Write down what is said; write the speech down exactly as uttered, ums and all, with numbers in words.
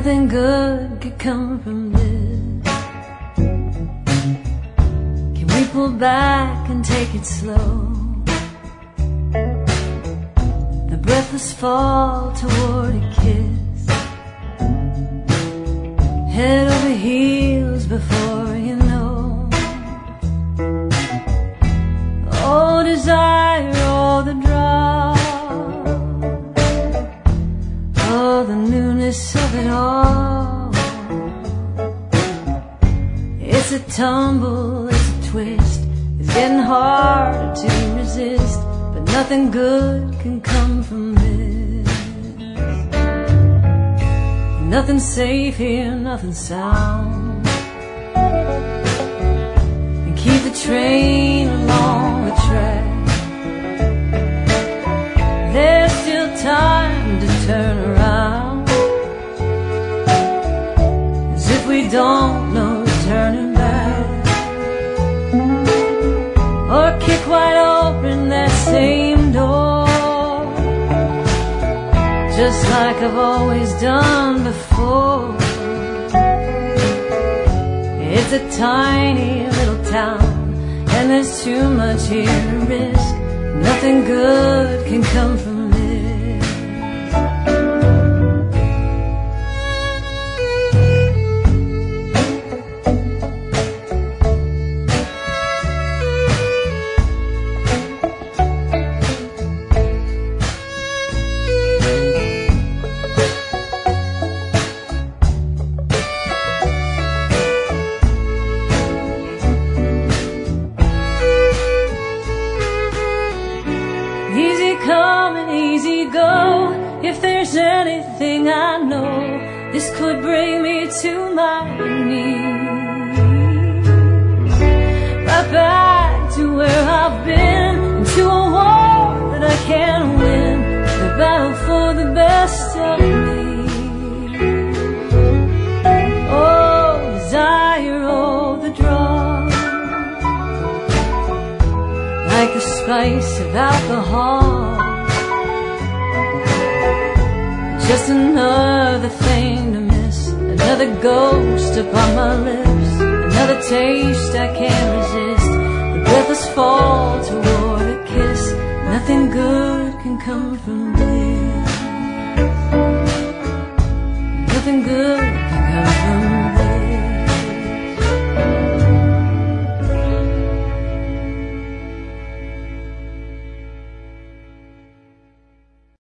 nothing good could come from this. Can we pull back and take it slow? The breathless fall toward a kiss, head over heels before you know. Oh, desire, oh, the draw, oh, the newness of it all. It's a tumble, it's a twist, it's getting hard to resist, but nothing good can come from this. Nothing safe here, nothing sound, and keep the train along the track. There's still time to turn around, as if we don't know turning back, or kick wide open that same door, just like I've always done before. It's a tiny little town, and there's too much here to risk. Nothing good can come from this. Easy come and easy go. If there's anything I know, this could bring me to my knees, right back to where I've been, into a war that I can't win, the battle for the best of me. Oh, desire, oh, the draw, like the spice of alcohol, just another thing to miss, another ghost upon my lips, another taste I can't resist, the breathless fall toward a kiss. Nothing good can come from this. Nothing good